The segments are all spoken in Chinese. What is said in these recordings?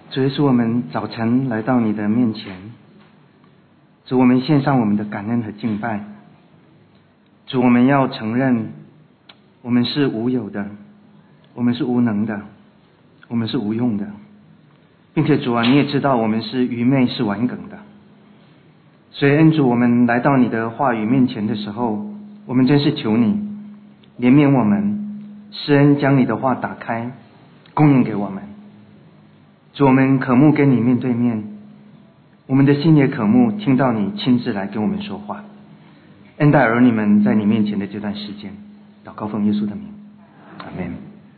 主耶稣，我们早晨来到你的面前，主，我们献上我们的感恩和敬拜。主，我们要承认我们是无有的，我们是无能的，我们是无用的，并且主啊，你也知道我们是愚昧是顽梗的。所以恩主，我们来到你的话语面前的时候，我们真是求你怜悯我们，施恩将你的话打开供应给我们。主，我们渴慕跟你面对面，我们的心也渴慕听到你亲自来跟我们说话。恩待儿女们在你面前的这段时间，祷告奉耶稣的名，阿们。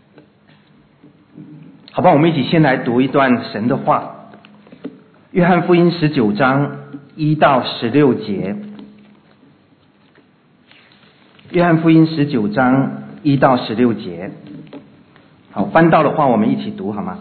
好吧，我们一起先来读一段神的话，约翰福音19章1到16节。约翰福音19章1到16节。好，翻到的话我们一起读好吗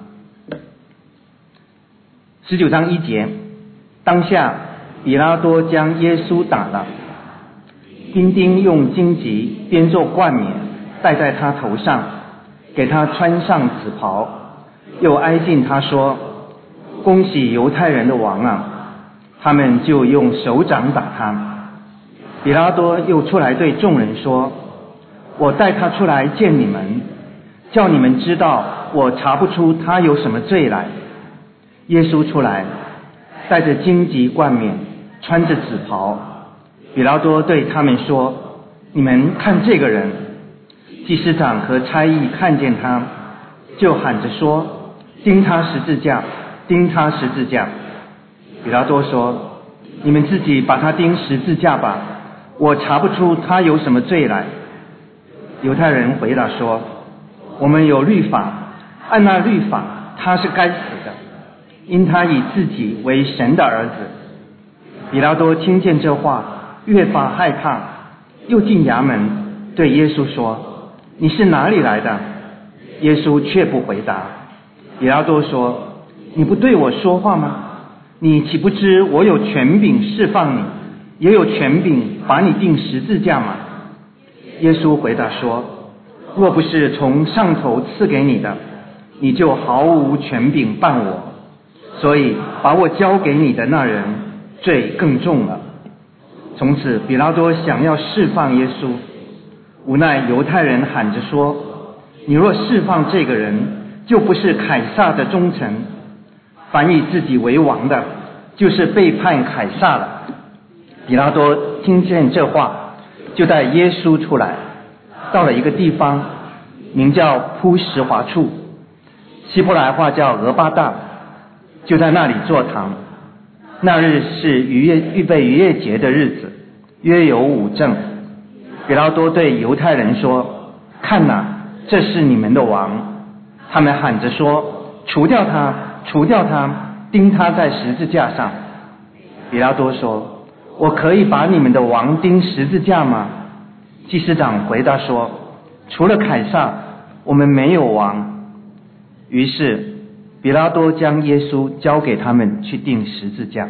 ？19章1节，当下比拉多将耶稣打了，兵丁用荆棘编作冠冕戴在他头上，给他穿上紫袍，又挨近他说：恭喜犹太人的王啊！他们就用手掌打他。比拉多又出来对众人说：我带他出来见你们，叫你们知道我查不出他有什么罪来。耶稣出来，带着荆棘冠冕，穿着紫袍。比拉多对他们说：你们看这个人。祭司长和差役看见他，就喊着说：钉他十字架，钉他十字架。比拉多说：你们自己把他钉十字架吧，我查不出他有什么罪来。犹太人回答说：我们有律法，按那律法他是该死的，因他以自己为神的儿子。比拉多听见这话，越发害怕，又进衙门对耶稣说：你是哪里来的？耶稣却不回答。比拉多说：你不对我说话吗？你岂不知我有权柄释放你，也有权柄把你钉十字架吗？耶稣回答说：若不是从上头赐给你的，你就毫无权柄办我。所以把我交给你的那人罪更重了。从此比拉多想要释放耶稣，无奈犹太人喊着说：你若释放这个人，就不是凯撒的忠臣，凡以自己为王的，就是背叛凯撒了。比拉多听见这话，就带耶稣出来，到了一个地方，名叫铺石华处，希伯来话叫俄巴大，就在那里坐堂。那日是预备逾越节的日子，约有5正。比拉多对犹太人说：看哪，这是你们的王。他们喊着说：除掉他，除掉他，钉他在十字架上。比拉多说：我可以把你们的王钉十字架吗？祭司长回答说：除了凯撒，我们没有王。于是比拉多将耶稣交给他们去钉十字架。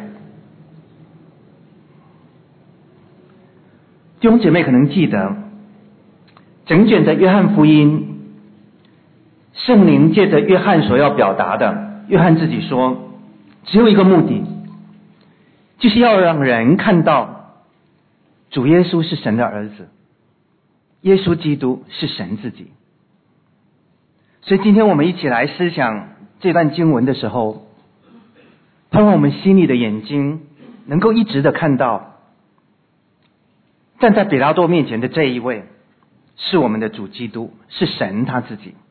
弟兄姐妹可能记得，整卷的约翰福音，圣灵借着约翰所要表达的，约翰自己说，只有一个目的，就是要让人看到主耶稣是神的儿子，耶稣基督是神自己。所以今天我们一起来思想这段经文的时候，盼望我们心里的眼睛能够一直的看到，站在比拉多面前的这一位是我们的主基督，是神他自己。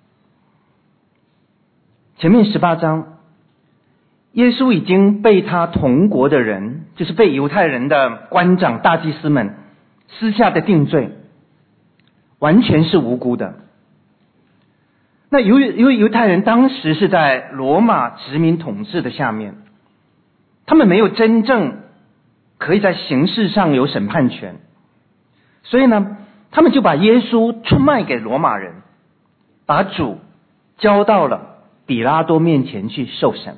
前面18章，耶稣已经被他同国的人，就是被犹太人的官长大祭司们私下的定罪，完全是无辜的。那由于犹太人当时是在罗马殖民统治的下面，他们没有真正可以在刑事上有审判权，所以呢，他们就把耶稣出卖给罗马人，把主交到了比拉多面前去受审。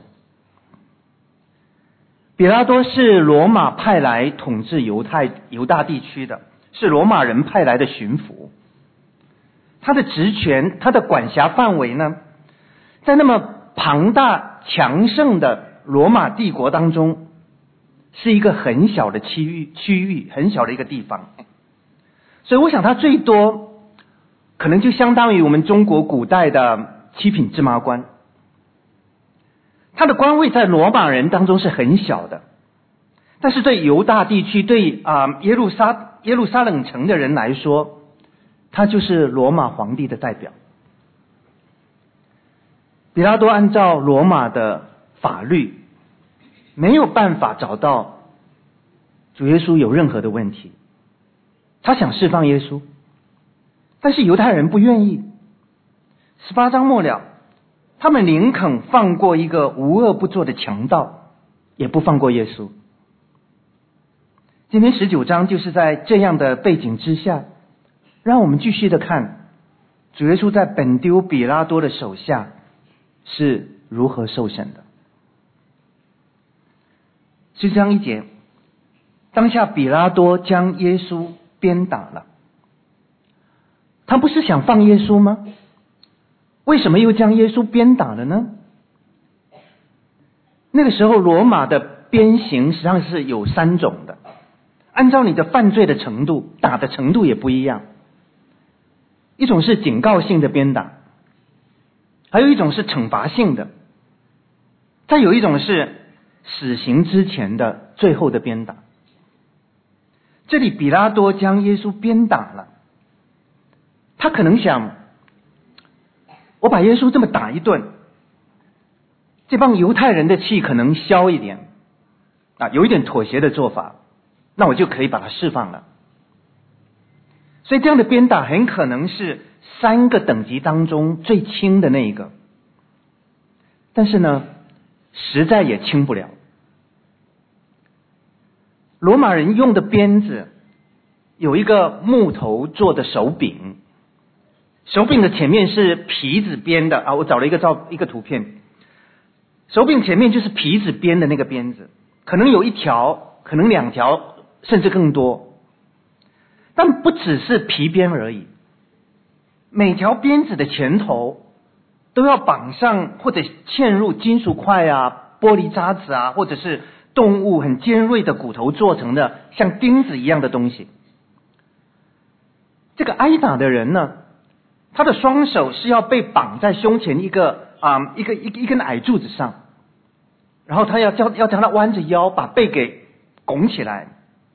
比拉多是罗马派来统治犹大地区的，是罗马人派来的巡抚。他的职权，他的管辖范围呢，在那么庞大强盛的罗马帝国当中，是一个很小的区域，很小的一个地方。所以我想它最多可能就相当于我们中国古代的七品芝麻官。他的官位在罗马人当中是很小的，但是对犹大地区，对耶路撒冷城的人来说，他就是罗马皇帝的代表。比拉多按照罗马的法律，没有办法找到主耶稣有任何的问题。他想释放耶稣，但是犹太人不愿意。18章末了，他们宁肯放过一个无恶不作的强盗，也不放过耶稣。今天19章就是在这样的背景之下，让我们继续的看主耶稣在本丢比拉多的手下是如何受审的。10章1节，当下比拉多将耶稣鞭打了。他不是想放耶稣吗？为什么又将耶稣鞭打了呢？那个时候罗马的鞭刑实际上是有3种的，按照你的犯罪的程度，打的程度也不一样。一种是警告性的鞭打，还有一种是惩罚性的，再有一种是死刑之前的最后的鞭打。这里比拉多将耶稣鞭打了，他可能想，我把耶稣这么打一顿，这帮犹太人的气可能消一点有一点妥协的做法，那我就可以把他释放了。所以这样的鞭打很可能是3个等级当中最轻的那一个，但是呢，实在也轻不了。罗马人用的鞭子有一个木头做的手柄，手柄的前面是皮子编的我找了一个图片，手柄前面就是皮子编的那个鞭子，可能有1条，可能2条，甚至更多。但不只是皮鞭而已，每条鞭子的前头都要绑上或者嵌入金属块玻璃渣子或者是动物很尖锐的骨头做成的像钉子一样的东西。这个挨打的人呢，他的双手是要被绑在胸前一根矮柱子上，然后他要将他弯着腰把背给拱起来。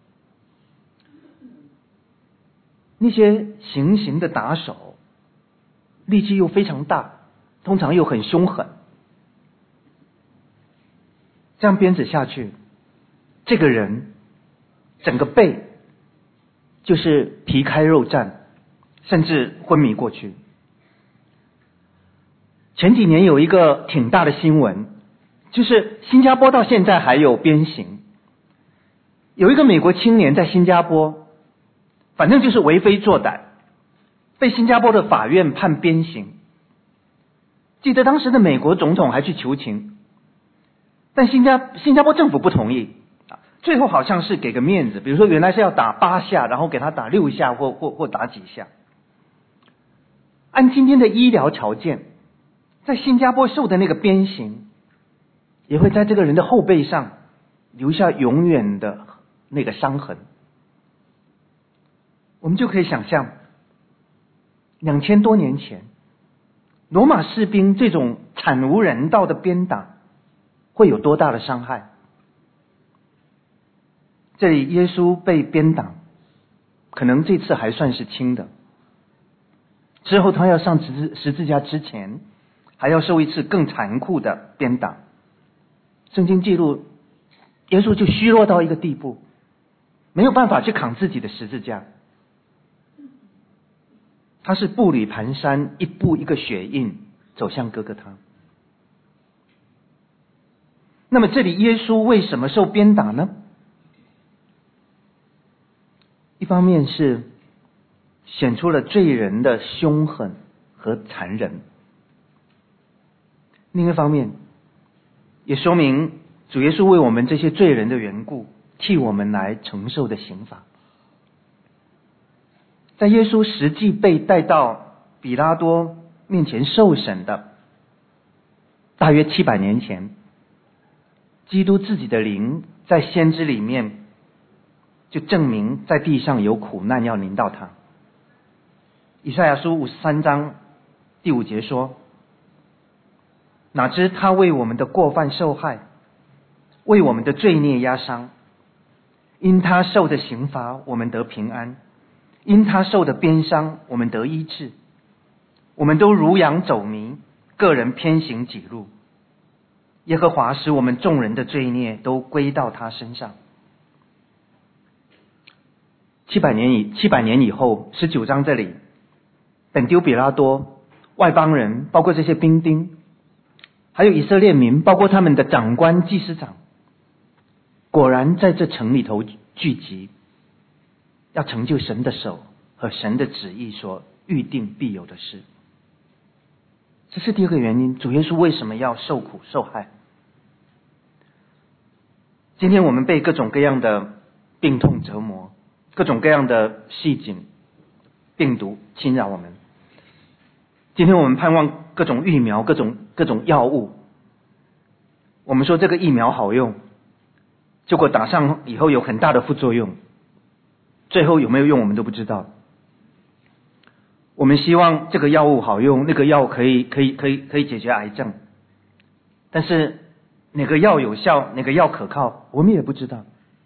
那些行刑的打手力气又非常大，通常又很凶狠，这样鞭子下去，这个人整个背就是皮开肉绽，甚至昏迷过去。前几年有一个挺大的新闻，就是新加坡到现在还有鞭刑。有一个美国青年在新加坡，反正就是为非作歹，被新加坡的法院判鞭刑。记得当时的美国总统还去求情，但新加坡政府不同意，最后好像是给个面子，比如说原来是要打8下，然后给他打6下或打几下。按今天的医疗条件，在新加坡受的那个鞭刑，也会在这个人的后背上留下永远的那个伤痕。我们就可以想象2000多年前罗马士兵这种惨无人道的鞭打会有多大的伤害。这里耶稣被鞭打，可能这次还算是轻的，之后他要上十字架之前还要受一次更残酷的鞭打。圣经记录耶稣就虚弱到一个地步，没有办法去扛自己的十字架，他是步履蹒跚，一步一个血印走向哥哥他。那么这里耶稣为什么受鞭打呢？一方面是显出了罪人的凶狠和残忍，另一方面也说明主耶稣为我们这些罪人的缘故，替我们来承受的刑罚。在耶稣实际被带到比拉多面前受审的大约700年前，基督自己的灵在先知里面就证明在地上有苦难要临到他。以赛亚书53章第5节说，哪知他为我们的过犯受害，为我们的罪孽压伤，因他受的刑罚我们得平安，因他受的鞭伤我们得医治。我们都如羊走迷，个人偏行己路，耶和华使我们众人的罪孽都归到他身上。700年以后，19章这里，本丢比拉多、外邦人，包括这些兵丁，还有以色列民，包括他们的长官、祭司长，果然在这城里头聚集，要成就神的手和神的旨意所预定必有的事。这是第二个原因，主耶稣为什么要受苦受害。今天我们被各种各样的病痛折磨，各种各样的细菌、病毒侵扰我们。今天我们盼望各种疫苗、各种药物。我们说这个疫苗好用，结果打上以后有很大的副作用，最后有没有用我们都不知道。我们希望这个药物好用，那个药可以解决癌症，但是哪个药有效，哪个药可靠，我们也不知道。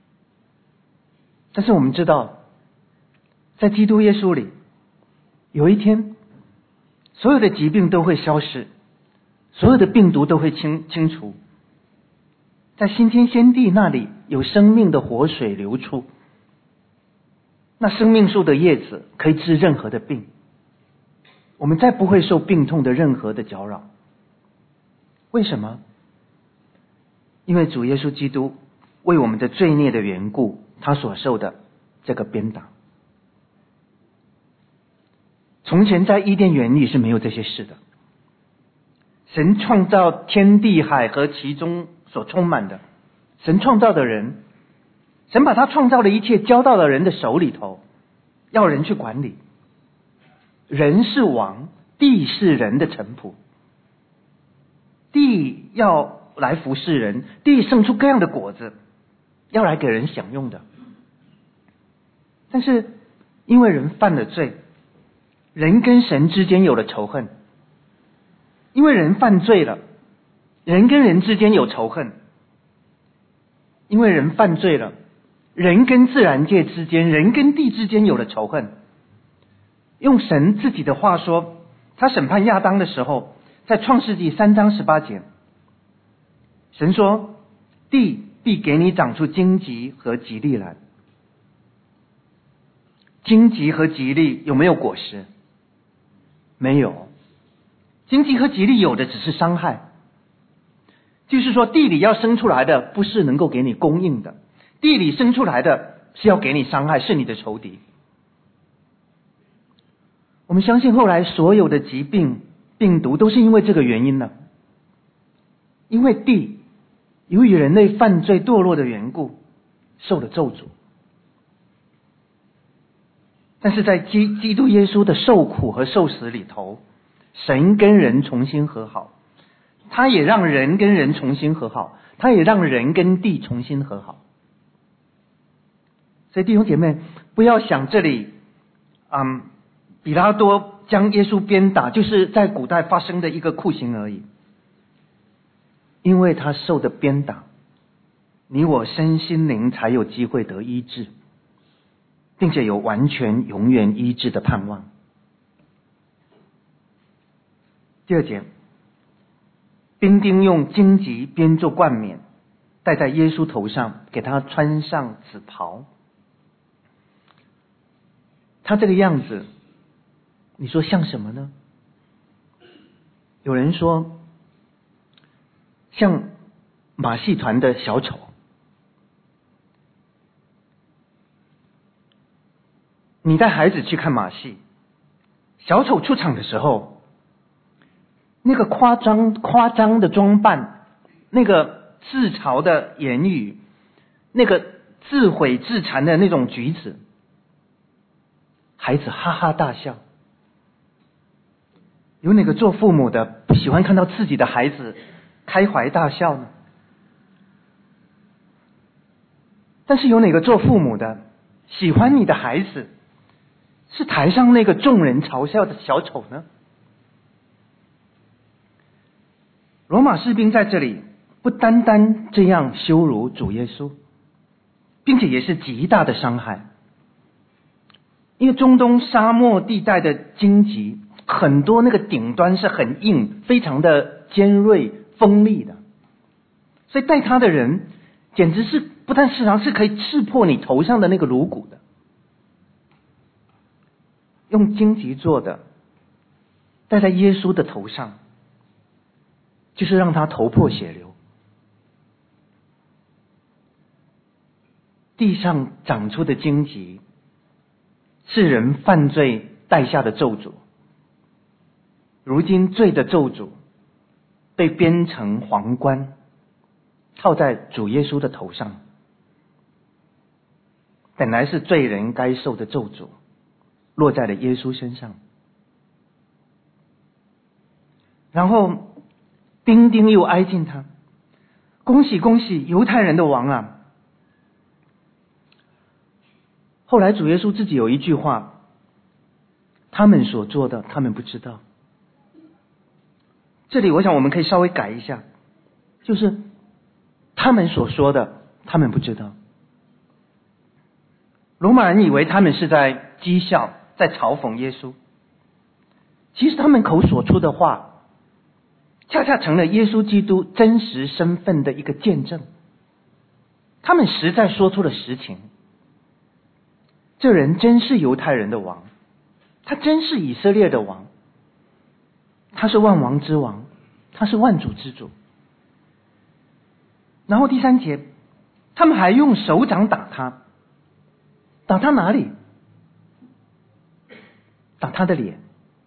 但是我们知道，在基督耶稣里，有一天，所有的疾病都会消失，所有的病毒都会清除，在新天新地那里有生命的活水流出，那生命树的叶子可以治任何的病，我们再不会受病痛的任何的搅扰。为什么？因为主耶稣基督为我们的罪孽的缘故，他所受的这个鞭打。从前在伊甸园里是没有这些事的，神创造天地海和其中所充满的，神创造的人，神把他创造的一切交到了人的手里头，要人去管理。人是王，地是人的臣仆，地要来服侍人，地生出各样的果子，要来给人享用的。但是因为人犯了罪，人跟神之间有了仇恨。因为人犯罪了，人跟人之间有仇恨。因为人犯罪了，人跟自然界之间，人跟地之间有了仇恨。用神自己的话说，他审判亚当的时候，在创世纪3章18节，神说，地必给你长出荆棘和吉利来。荆棘和吉利有没有果实？没有。荆棘和吉利有的只是伤害，就是说地里要生出来的不是能够给你供应的，地里生出来的是要给你伤害，是你的仇敌。我们相信后来所有的疾病病毒都是因为这个原因呢，因为地由于人类犯罪堕落的缘故受了咒诅。但是在基督耶稣的受苦和受死里头，神跟人重新和好，他也让人跟人重新和好，他也让人跟地重新和好。所以弟兄姐妹，不要想这里比拉多将耶稣鞭打就是在古代发生的一个酷刑而已，因为他受的鞭打，你我身心灵才有机会得医治，并且有完全永远医治的盼望。第2节，兵丁用荆棘编做冠冕，戴在耶稣头上，给他穿上紫袍。他这个样子，你说像什么呢？有人说像马戏团的小丑。你带孩子去看马戏，小丑出场的时候，那个夸张的装扮，那个自嘲的言语，那个自毁自残的那种举止，孩子哈哈大笑。有哪个做父母的不喜欢看到自己的孩子开怀大笑呢？但是有哪个做父母的喜欢你的孩子是台上那个众人嘲笑的小丑呢？罗马士兵在这里不单单这样羞辱主耶稣，并且也是极大的伤害。因为中东沙漠地带的荆棘很多，那个顶端是很硬，非常的尖锐锋利的，所以带他的人简直是不但时常是可以刺破你头上的那个颅骨的。用荆棘做的戴在耶稣的头上，就是让他头破血流。地上长出的荆棘是人犯罪带下的咒诅，如今罪的咒诅被编成皇冠套在主耶稣的头上，本来是罪人该受的咒诅落在了耶稣身上。然后兵丁又挨近他，恭喜恭喜，犹太人的王啊！后来主耶稣自己有一句话，他们所做的他们不知道。这里我想我们可以稍微改一下，就是他们所说的他们不知道。罗马人以为他们是在讥笑，在嘲讽耶稣，其实他们口所出的话恰恰成了耶稣基督真实身份的一个见证。他们实在说出了实情，这人真是犹太人的王，他真是以色列的王，他是万王之王，他是万主之主。然后第3节，他们还用手掌打他。打他哪里？打他的脸。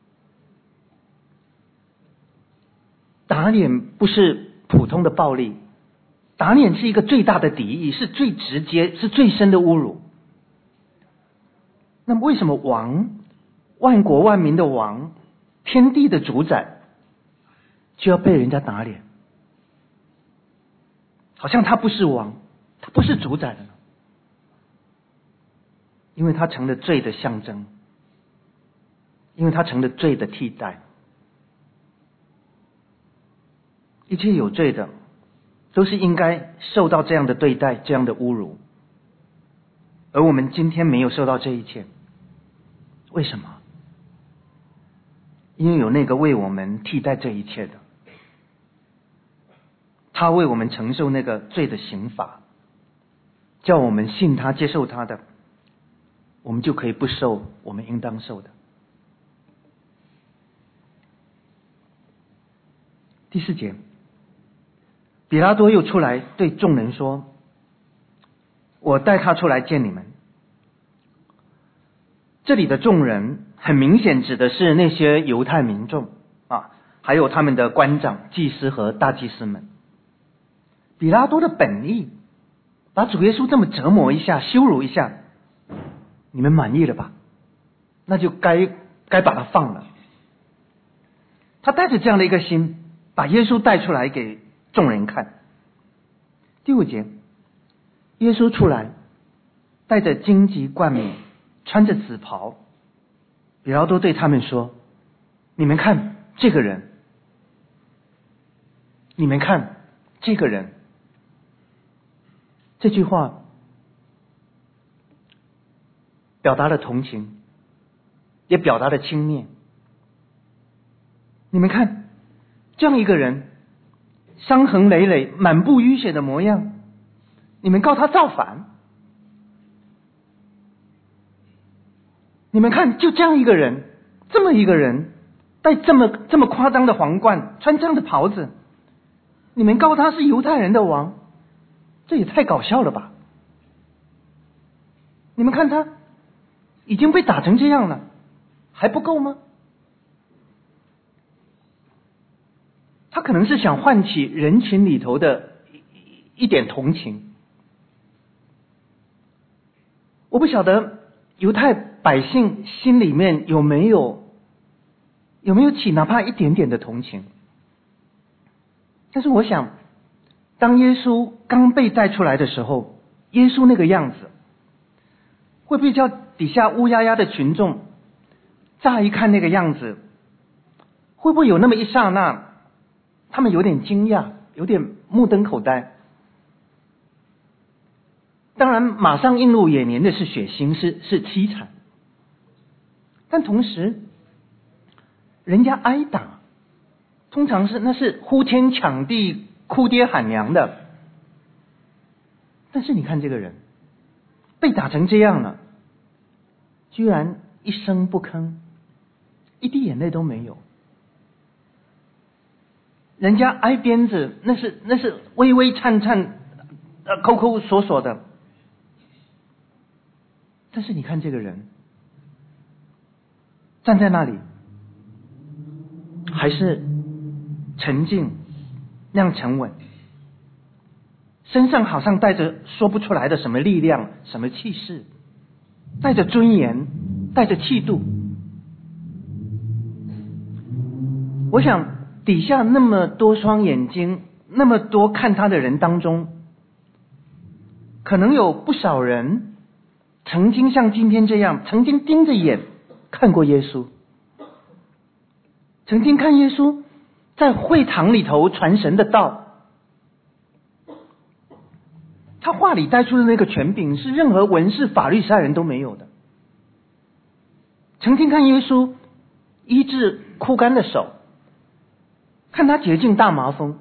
打脸不是普通的暴力，打脸是一个最大的敌意，是最直接，是最深的侮辱。那么为什么王，万国万民的王，天地的主宰，就要被人家打脸？好像他不是王，他不是主宰的呢？因为他成了罪的象征，因为他成了罪的替代。一切有罪的都是应该受到这样的对待，这样的侮辱，而我们今天没有受到这一切。为什么？因为有那个为我们替代这一切的，他为我们承受那个罪的刑罚，叫我们信他接受他的，我们就可以不受我们应当受的。第4节，比拉多又出来对众人说，我带他出来见你们。这里的众人很明显指的是那些犹太民众啊，还有他们的官长、祭司和大祭司们。比拉多的本意，把主耶稣这么折磨一下，羞辱一下，你们满意了吧？那就该把他放了。他带着这样的一个心，把耶稣带出来给众人看。第5节，耶稣出来，带着荆棘冠冕，穿着紫袍。比拉多对他们说，你们看这个人，你们看这个人。这句话表达了同情，也表达了轻蔑。你们看这样一个人，伤痕累累，满布淤血的模样，你们告他造反？你们看就这样一个人，这么一个人，戴这么夸张的皇冠，穿这样的袍子，你们告他是犹太人的王，这也太搞笑了吧？你们看他已经被打成这样了，还不够吗？他可能是想唤起人群里头的一点同情。我不晓得犹太百姓心里面有没有起哪怕一点点的同情。 但是我想，当耶稣刚被带出来的时候，耶稣那个样子，会不会叫底下乌压压的群众乍一看那个样子，会不会有那么一刹那，他们有点惊讶，有点目瞪口呆？当然，马上映入眼帘的是血腥，是凄惨，但同时，人家挨打，通常那是呼天抢地、哭爹喊娘的。但是你看这个人被打成这样了，居然一声不吭，一滴眼泪都没有。人家挨鞭子，那是微微颤颤、抠抠索索的。但是你看这个人站在那里，还是沉静，那样沉稳，身上好像带着说不出来的什么力量、什么气势，带着尊严，带着气度。我想底下那么多双眼睛，那么多看他的人当中，可能有不少人曾经像今天这样，曾经盯着眼看过耶稣，曾经看耶稣在会堂里头传神的道，他话里带出的那个权柄是任何文士法律赛人都没有的。曾经看耶稣医治枯干的手，看他洁净大麻风，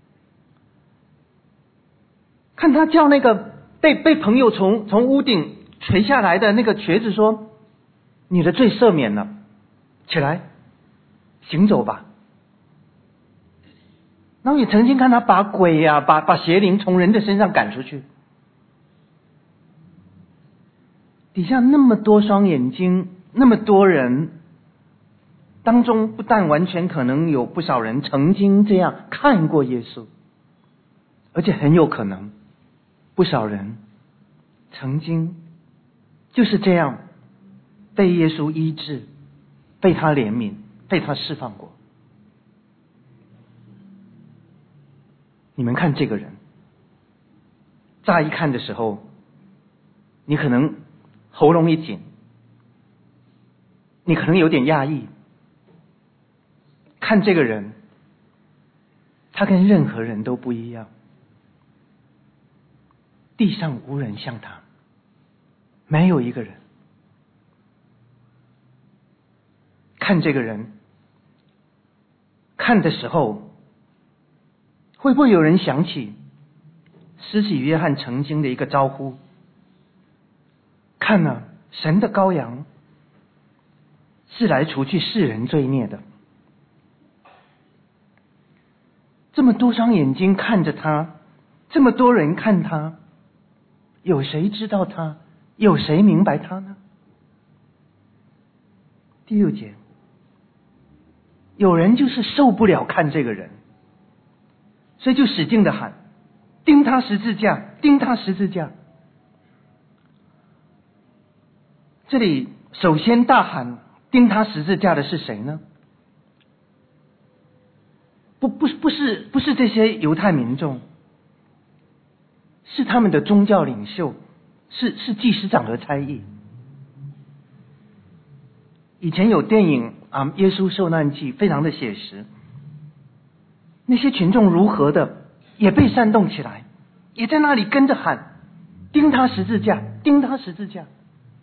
看他叫那个被朋友从屋顶垂下来的那个瘸子说：“你的罪赦免了，起来，行走吧。”然后也曾经看他把鬼啊、把邪灵从人的身上赶出去。底下那么多双眼睛，那么多人当中，不但完全可能有不少人曾经这样看过耶稣，而且很有可能不少人曾经就是这样被耶稣医治，被他怜悯，被他释放过。你们看这个人，乍一看的时候，你可能喉咙一紧，你可能有点讶异。看这个人，他跟任何人都不一样，地上无人像他，没有一个人。看这个人，看的时候，会不会有人想起施洗约翰曾经的一个招呼：看啊，神的羔羊是来除去世人罪孽的。这么多双眼睛看着他，这么多人看他，有谁知道他？有谁明白他呢？第6节，有人就是受不了看这个人，所以就使劲的喊：钉他十字架，钉他十字架。这里首先大喊钉他十字架的是谁呢？不是这些犹太民众，是他们的宗教领袖，是祭司长和差役。以前有电影《耶稣受难记》，非常的写实。那些群众如何的也被煽动起来，也在那里跟着喊：钉他十字架，钉他十字架。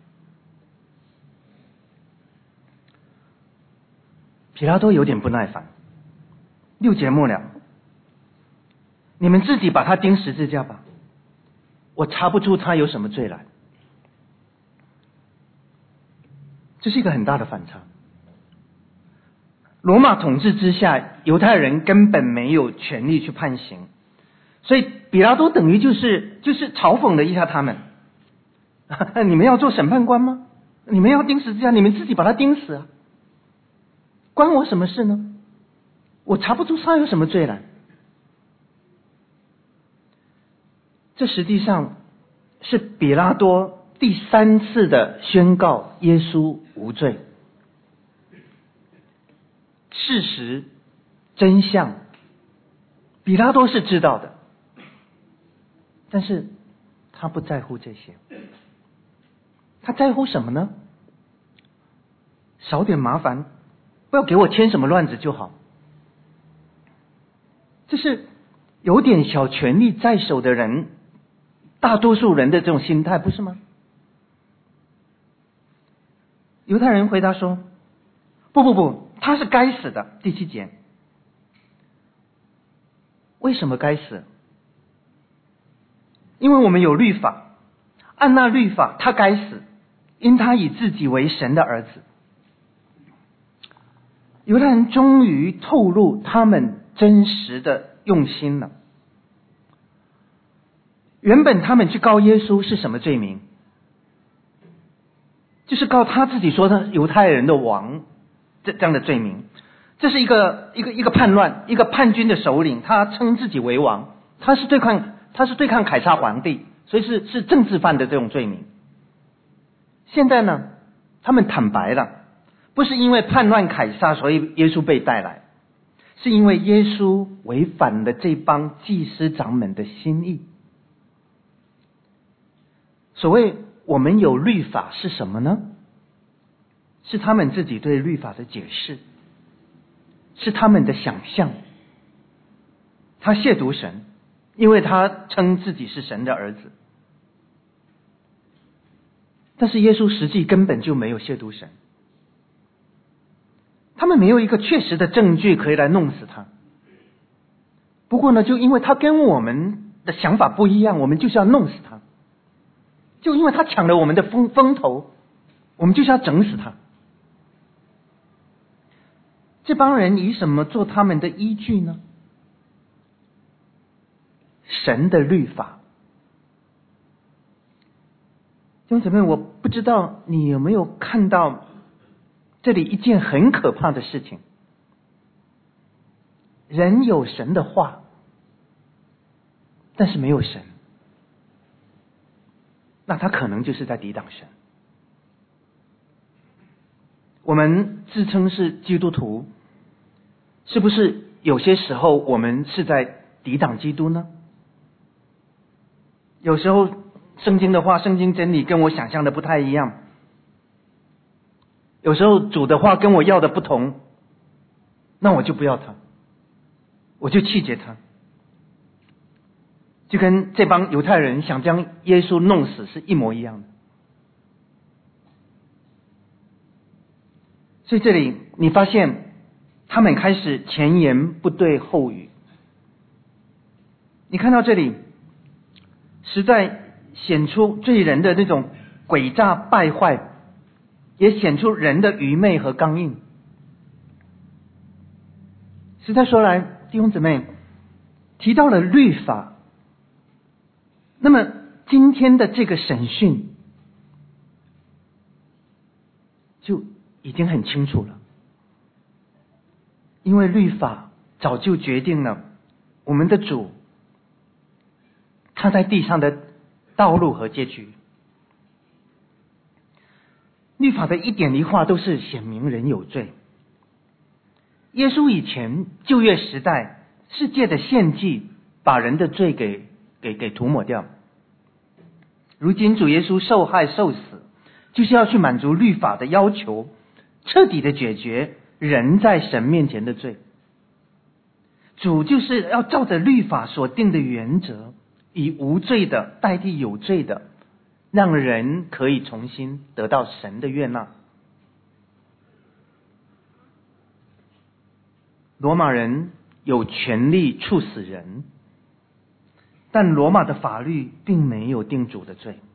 彼拉多有点不耐烦，6节末了，你们自己把他钉十字架吧，我查不出他有什么罪来。这是一个很大的反差。罗马统治之下，犹太人根本没有权利去判刑，所以彼拉多等于就是嘲讽了一下他们：你们要做审判官吗？你们要钉十字架，你们自己把他钉死啊，关我什么事呢？我查不出他有什么罪来。这实际上是彼拉多第3次的宣告耶稣无罪。事实真相比拉多是知道的，但是他不在乎这些。他在乎什么呢？少点麻烦，不要给我添什么乱子就好。这是有点小权力在手的人，大多数人的这种心态，不是吗？犹太人回答说：不，他是该死的。第7节，为什么该死？因为我们有律法，按那律法他该死，因他以自己为神的儿子。犹太人终于透露他们真实的用心了。原本他们去告耶稣是什么罪名？就是告他自己说他是犹太人的王，这样的罪名。这是一个叛乱，一个叛军的首领，他称自己为王，他是对抗凯撒皇帝，所以是政治犯的这种罪名。现在呢，他们坦白了，不是因为叛乱凯撒所以耶稣被带来，是因为耶稣违反了这帮祭司长们的心意。所谓我们有律法是什么呢？是他们自己对律法的解释，是他们的想象。他亵渎神，因为他称自己是神的儿子。但是耶稣实际根本就没有亵渎神，他们没有一个确实的证据可以来弄死他。不过呢，就因为他跟我们的想法不一样，我们就是要弄死他。就因为他抢了我们的风头，我们就是要整死他。这帮人以什么做他们的依据呢？神的律法。弟兄姊妹，我不知道你有没有看到这里一件很可怕的事情。人有神的话，但是没有神，那他可能就是在抵挡神。我们自称是基督徒，是不是有些时候我们是在抵挡基督呢？有时候圣经的话，圣经真理跟我想象的不太一样，有时候主的话跟我要的不同，那我就不要他，我就弃绝他，就跟这帮犹太人想将耶稣弄死是一模一样的。所以这里你发现他们开始前言不对后语。你看到这里实在显出罪人的那种诡诈败坏，也显出人的愚昧和刚硬。实在说来，弟兄姊妹，提到了律法，那么今天的这个审讯就已经很清楚了，因为律法早就决定了我们的主他在地上的道路和结局。律法的一点一画都是显明人有罪。耶稣以前旧约时代世界的献祭把人的罪给涂抹掉，如今主耶稣受害受死，就是要去满足律法的要求，彻底的解决人在神面前的罪。主就是要照着律法所定的原则，以无罪的代替有罪的，让人可以重新得到神的悦纳。罗马人有权利处死人，但罗马的法律并没有定主的罪。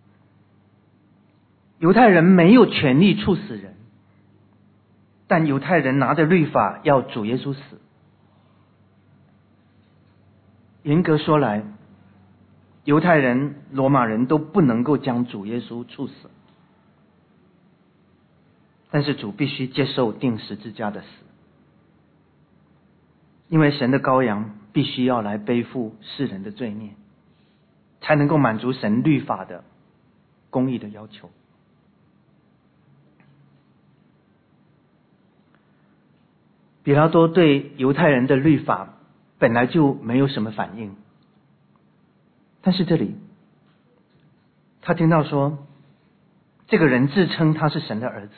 犹太人没有权利处死人，但犹太人拿着律法要主耶稣死。严格说来，犹太人、罗马人都不能够将主耶稣处死，但是主必须接受钉十字架的死，因为神的羔羊必须要来背负世人的罪孽，才能够满足神律法的公义的要求。比拉多对犹太人的律法本来就没有什么反应。但是这里他听到说这个人自称他是神的儿子，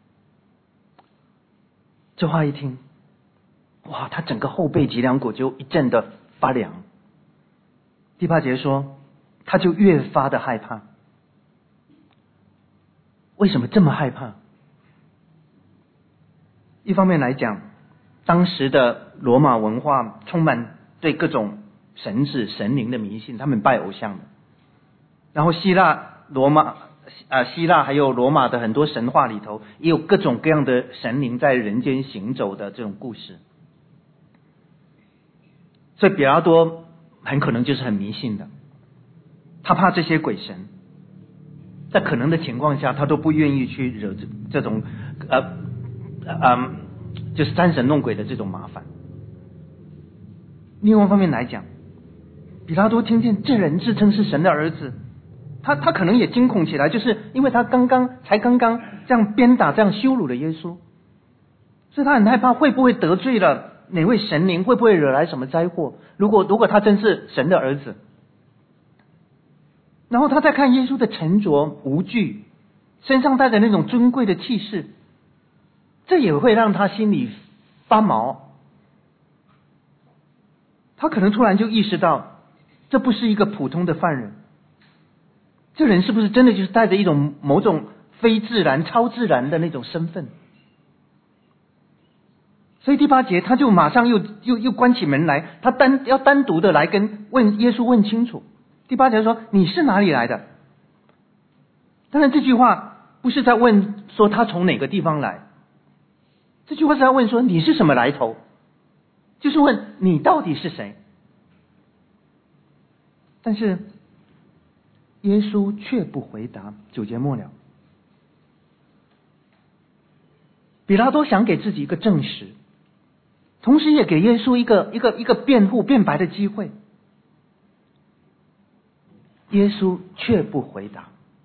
这话一听，哇，他整个后背脊梁骨就一阵的发凉。第8节说他就越发的害怕。为什么这么害怕？一方面来讲，当时的罗马文化充满对各种神子神灵的迷信，他们拜偶像的。然后希腊还有罗马的很多神话里头也有各种各样的神灵在人间行走的这种故事。所以比拉多很可能就是很迷信的，他怕这些鬼神，在可能的情况下他都不愿意去惹这种就是沾神弄鬼的这种麻烦。另外一方面来讲，比拉多听见这人自称是神的儿子，他可能也惊恐起来，就是因为他才刚刚这样鞭打这样羞辱了耶稣，所以他很害怕会不会得罪了哪位神灵，会不会惹来什么灾祸。如果他真是神的儿子，然后他再看耶稣的沉着无惧，身上带着那种尊贵的气势，这也会让他心里发毛。他可能突然就意识到，这不是一个普通的犯人，这人是不是真的就是带着一种某种非自然超自然的那种身份。所以第8节他就马上又关起门来，他要单独的来问耶稣问清楚。第8节说你是哪里来的？当然这句话不是在问说他从哪个地方来，这句话是在问说你是什么来头，就是问你到底是谁。但是耶稣却不回答。9节末了，比拉多想给自己一个证实，同时也给耶稣一个辩护辩白的机会。耶稣却不回答。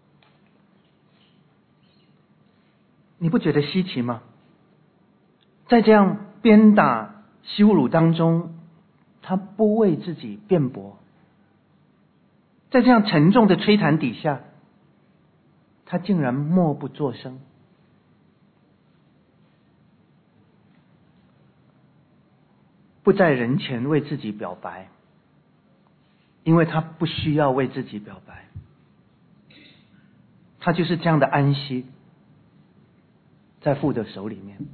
你不觉得稀奇吗？在这样鞭打羞辱当中，他不为自己辩驳，在这样沉重的吹弹底下，他竟然默不作声。不在人前为自己表白，因为他不需要为自己表白，他就是这样的安息在父的手里面。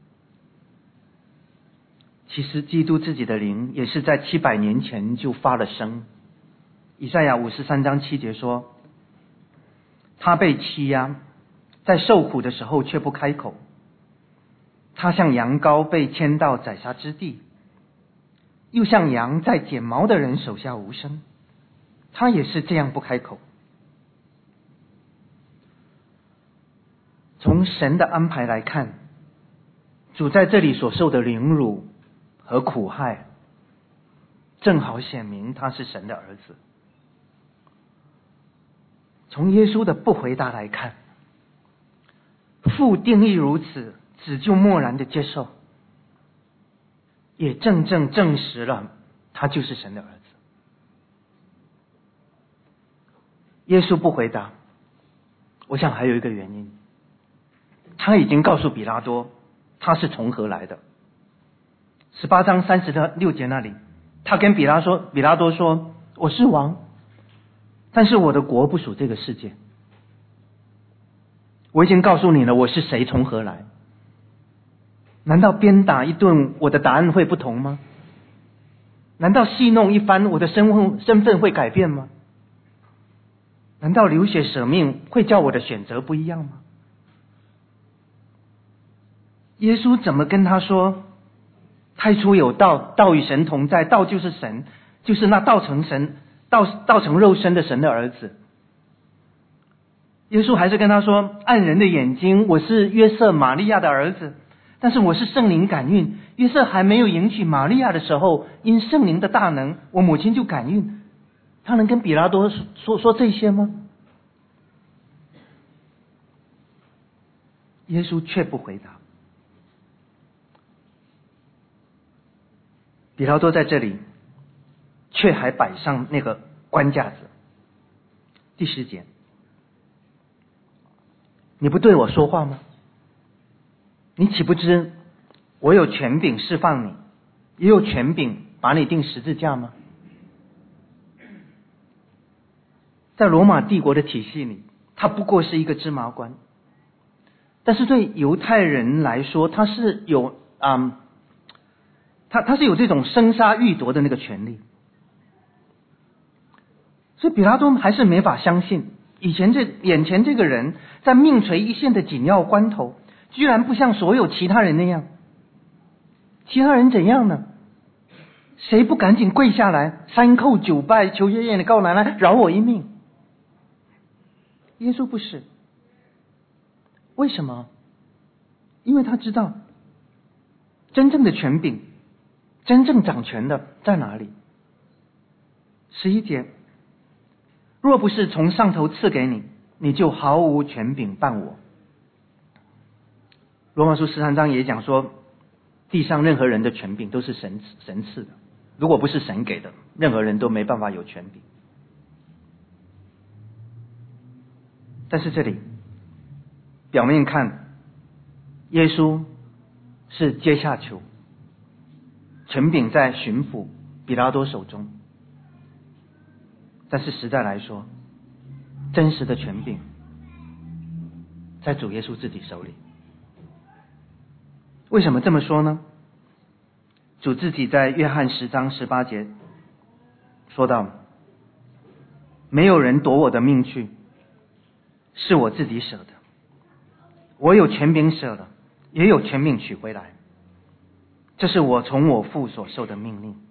其实基督自己的灵也是在700年前就发了声。以赛亚53章7节说，他被欺压，在受苦的时候却不开口，他像羊羔被牵到宰杀之地，又像羊在剪毛的人手下无声，他也是这样不开口。从神的安排来看，主在这里所受的凌辱和苦害，正好显明他是神的儿子。从耶稣的不回答来看，父定义如此，子就默然的接受，也正证实了他就是神的儿子。耶稣不回答，我想还有一个原因，他已经告诉比拉多他是从何来的。18章36节那里，他跟比拉多说，我是王，但是我的国不属这个世界。我已经告诉你了，我是谁，从何来。难道鞭打一顿我的答案会不同吗？难道戏弄一番我的身份会改变吗？难道流血舍命会叫我的选择不一样吗？耶稣怎么跟他说，太初有道，道与神同在，道就是神，就是那道成肉身的神的儿子。耶稣还是跟他说，按人的眼睛，我是约瑟玛利亚的儿子，但是我是圣灵感孕，约瑟还没有迎娶玛利亚的时候，因圣灵的大能，我母亲就感孕。他能跟比拉多说这些吗？耶稣却不回答。 比拉多在这里却还摆上那个官架子。第10节，你不对我说话吗？你岂不知我有权柄释放你，也有权柄把你钉十字架吗？在罗马帝国的体系里，他不过是一个芝麻官，但是对犹太人来说，他是有他是有这种生杀予夺的那个权利。所以比拉多还是没法相信，眼前这个人在命垂一线的紧要关头，居然不像所有其他人那样。其他人怎样呢？谁不赶紧跪下来3叩9拜，求爷爷你告奶奶饶我一命？耶稣不是。为什么？因为他知道真正的权柄，真正掌权的在哪里。11节，若不是从上头赐给你，你就毫无权柄办我。罗马书13章也讲说，地上任何人的权柄都是神赐的，如果不是神给的，任何人都没办法有权柄。但是这里表面看，耶稣是阶下囚，权柄在巡抚比拉多手中，但是实在来说，真实的权柄在主耶稣自己手里。为什么这么说呢？主自己在约翰10章18节说到，没有人夺我的命去，是我自己舍的，我有权柄舍了，也有权柄取回来，这是我从我父所受的命令。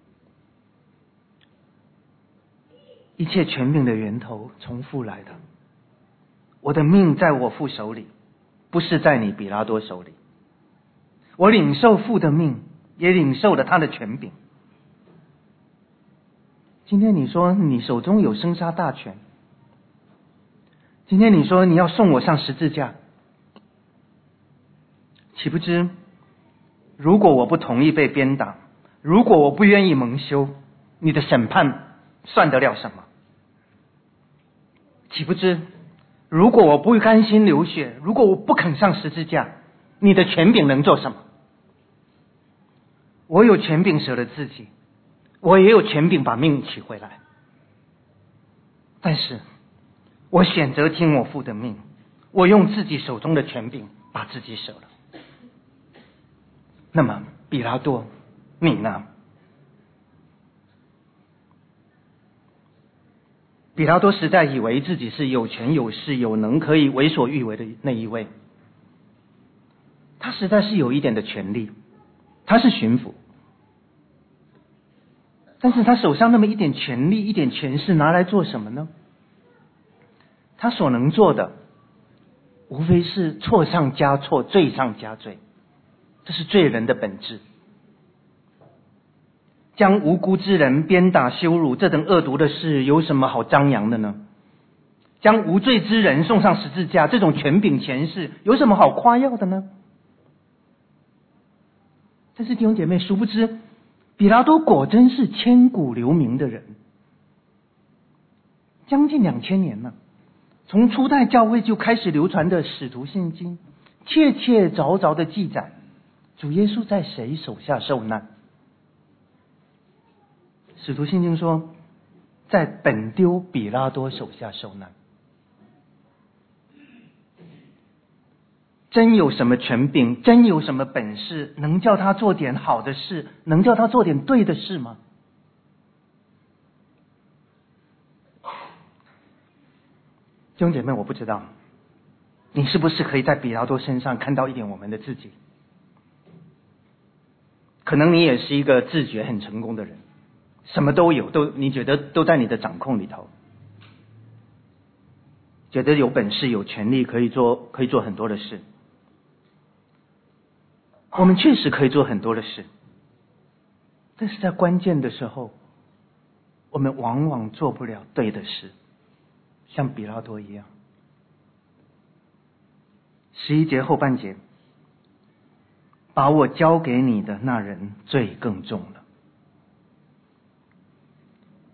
一切权柄的源头从父来的，我的命在我父手里，不是在你比拉多手里。我领受父的命，也领受了他的权柄。今天你说你手中有生杀大权，今天你说你要送我上十字架，岂不知如果我不同意被鞭打，如果我不愿意蒙羞，你的审判算得了什么？岂不知如果我不甘心流血，如果我不肯上十字架，你的权柄能做什么？我有权柄舍了自己，我也有权柄把命取回来，但是我选择听我父的命，我用自己手中的权柄把自己舍了。那么比拉多，你呢？比拉多实在以为自己是有权有势有能，可以为所欲为的那一位。他实在是有一点的权利，他是巡抚，但是他手上那么一点权力一点权势拿来做什么呢？他所能做的无非是错上加错，罪上加罪，这是罪人的本质。将无辜之人鞭打羞辱，这等恶毒的事有什么好张扬的呢？将无罪之人送上十字架，这种权柄权势有什么好夸耀的呢？但是弟兄姐妹，殊不知比拉多果真是千古留名的人，将近2000年了，从初代教会就开始流传的使徒信经，切切凿凿的记载主耶稣在谁手下受难。使徒信经说，在本丢比拉多手下受难。真有什么权柄，真有什么本事，能叫他做点好的事，能叫他做点对的事吗？弟兄姐妹，我不知道你是不是可以在比拉多身上看到一点我们的自己。可能你也是一个自觉很成功的人，什么都有，你觉得都在你的掌控里头，觉得有本事有权利可以做很多的事。我们确实可以做很多的事，但是在关键的时候，我们往往做不了对的事，像比拉多一样。11节后半节，把我交给你的那人罪更重了。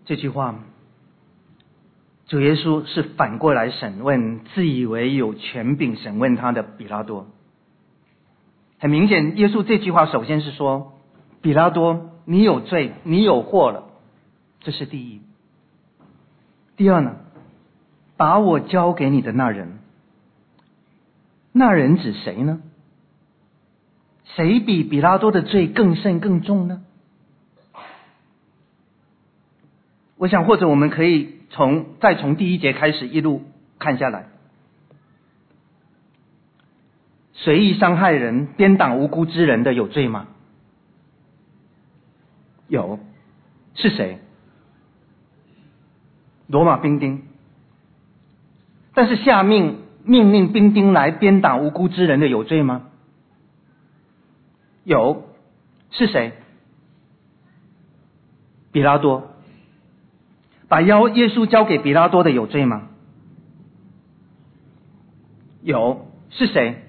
这句话，主耶稣是反过来审问自以为有权柄审问他的比拉多。很明显，耶稣这句话首先是说，比拉多，你有罪，你有祸了，这是第一。第二呢，把我交给你的那人，那人指谁呢？谁比比拉多的罪更甚更重呢？我想，或者我们可以再从第一节开始一路看下来。随意伤害人、鞭打无辜之人的有罪吗？有。是谁？罗马兵丁。但是下命令兵丁来鞭打无辜之人的有罪吗？有。是谁？比拉多。把耶稣交给比拉多的有罪吗？有。是谁？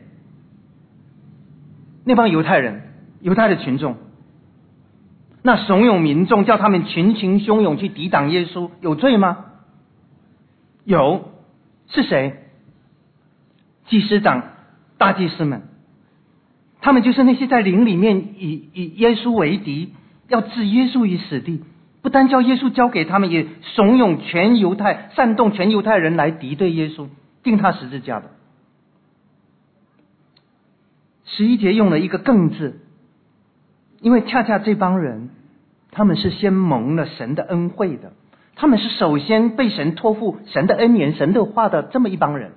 那帮犹太人，犹太的群众。那怂恿民众叫他们群情汹涌去抵挡耶稣，有罪吗？有。是谁？祭司长、大祭司们，他们就是那些在灵里面以耶稣为敌，要置耶稣于死地，不单叫耶稣交给他们，也怂恿煽动全犹太人来敌对耶稣，钉他十字架的。11节用了一个更字，因为恰恰这帮人，他们是先蒙了神的恩惠的，他们是首先被神托付神的恩言、神的话的这么一帮人。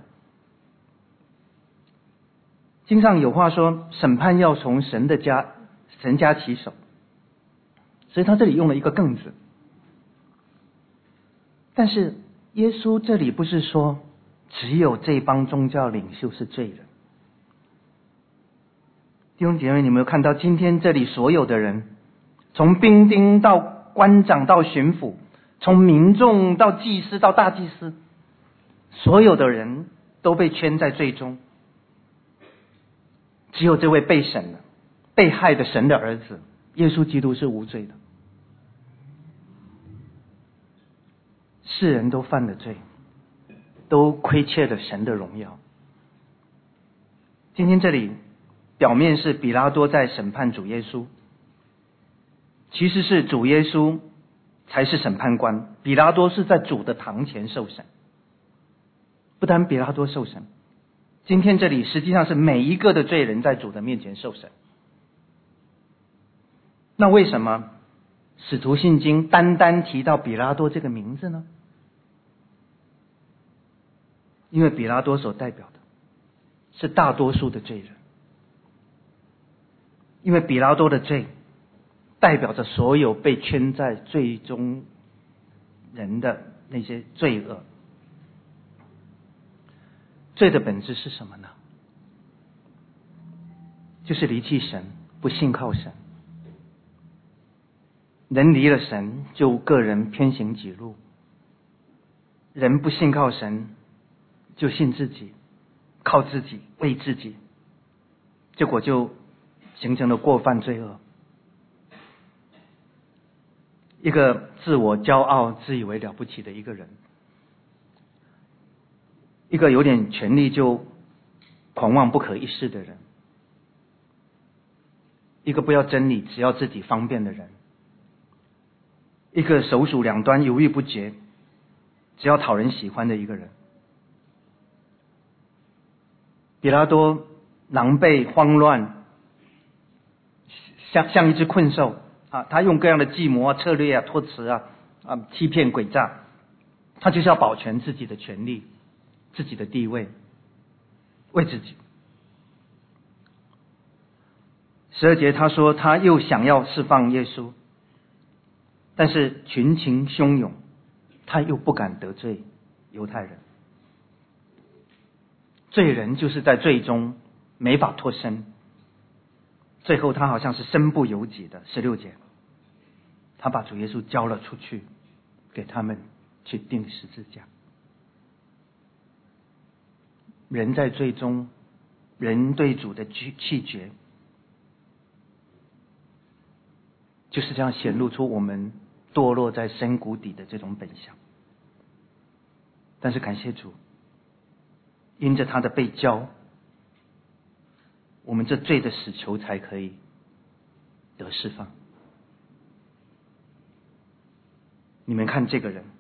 经上有话说，审判要从神家起手，所以他这里用了一个更字。但是耶稣这里不是说只有这帮宗教领袖是罪人。弟兄姐妹，你们有看到今天这里所有的人，从兵丁到官长到巡抚，从民众到祭司到大祭司，所有的人都被圈在罪中，只有这位被审了、被害的神的儿子耶稣基督是无罪的。世人都犯了罪，都亏欠了神的荣耀。今天这里表面是比拉多在审判主耶稣，其实是主耶稣才是审判官，比拉多是在主的堂前受审。不单比拉多受审，今天这里实际上是每一个的罪人在主的面前受审。那为什么使徒信经单单提到比拉多这个名字呢？因为比拉多所代表的是大多数的罪人，因为比拉多的罪代表着所有被圈在罪中人的那些罪恶。罪的本质是什么呢？就是离弃神，不信靠神。人离了神，就个人偏行己路；人不信靠神，就信自己，靠自己，为自己，结果就形成了过犯罪恶。一个自我骄傲、自以为了不起的一个人，一个有点权力就狂妄不可一世的人，一个不要真理只要自己方便的人，一个手鼠两端犹豫不决只要讨人喜欢的一个人。比拉多狼狈慌乱，像一只困兽啊！他用各样的计谋啊、策略啊、托辞啊、欺骗诡诈，他就是要保全自己的权利、自己的地位，为自己。12节他说他又想要释放耶稣，但是群情汹涌，他又不敢得罪犹太人。罪人就是在罪中没法脱身，最后他好像是身不由己的。16节他把主耶稣交了出去，给他们去钉十字架。人在罪中，人对主的弃绝，就是这样显露出我们堕落在深谷底的这种本相。但是感谢主，因着他的被浇，我们这罪的死囚才可以得释放。你们看这个人，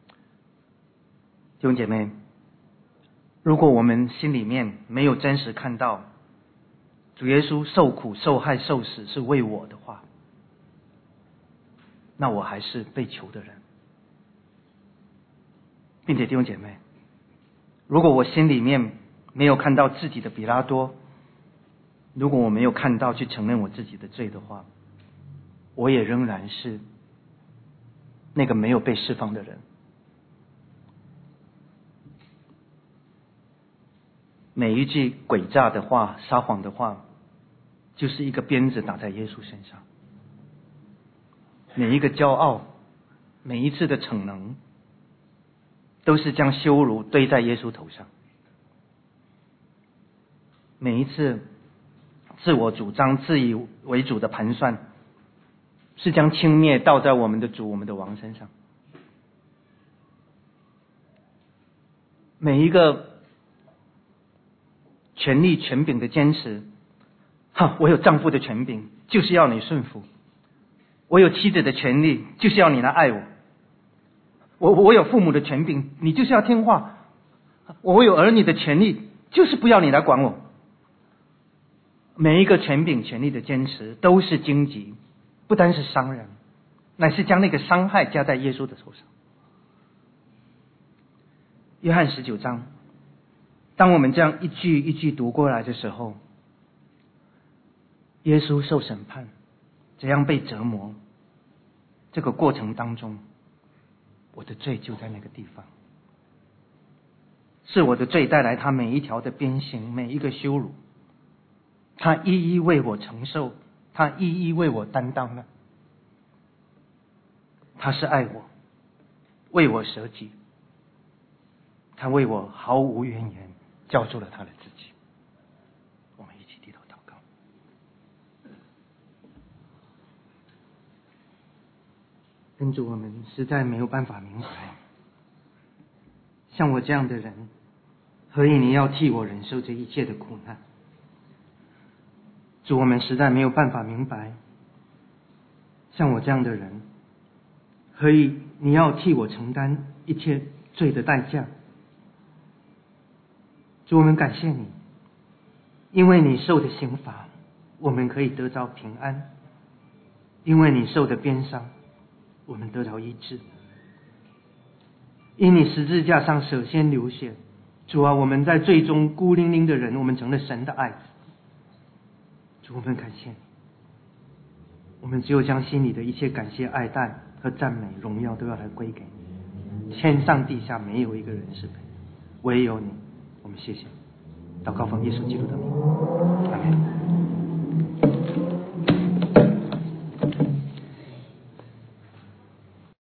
弟兄姐妹，如果我们心里面没有真实看到主耶稣受苦受害受死是为我的话，那我还是被囚的人。并且弟兄姐妹，如果我心里面没有看到自己的比拉多，如果我没有看到去承认我自己的罪的话，我也仍然是那个没有被释放的人。每一句诡诈的话、撒谎的话，就是一个鞭子打在耶稣身上。每一个骄傲，每一次的逞能，都是将羞辱堆在耶稣头上。每一次自我主张、自以为主的盘算，是将轻蔑倒在我们的主、我们的王身上。每一个权力权柄的坚持，我有丈夫的权柄，就是要你顺服；我有妻子的权利，就是要你来爱我；我有父母的权柄，你就是要听话；我有儿女的权利，就是不要你来管我。每一个权柄权利的坚持都是荆棘，不单是伤人，乃是将那个伤害加在耶稣的头上。约翰19章，当我们这样一句一句读过来的时候，耶稣受审判，怎样被折磨，这个过程当中，我的罪就在那个地方，是我的罪带来他每一条的鞭刑，每一个羞辱，他一一为我承受，他一一为我担当了。他是爱我，为我舍己，他为我毫无怨言，交出了他的自己。我们一起低头祷告。跟主，我们实在没有办法明白，像我这样的人，何以你要替我忍受这一切的苦难？主，我们实在没有办法明白，像我这样的人，何以你要替我承担一切罪的代价？主，我们感谢你，因为你受的刑罚，我们可以得着平安；因为你受的鞭伤，我们得着医治；因你十字架上舍先流血，主啊，我们在最终孤零零的人，我们成了神的爱子。主，我们感谢你，我们只有将心里的一切感谢、爱戴和赞美、荣耀都要来归给你。天上地下没有一个人是配，唯有你。我们谢谢你，祷告奉耶稣基督的名，阿门。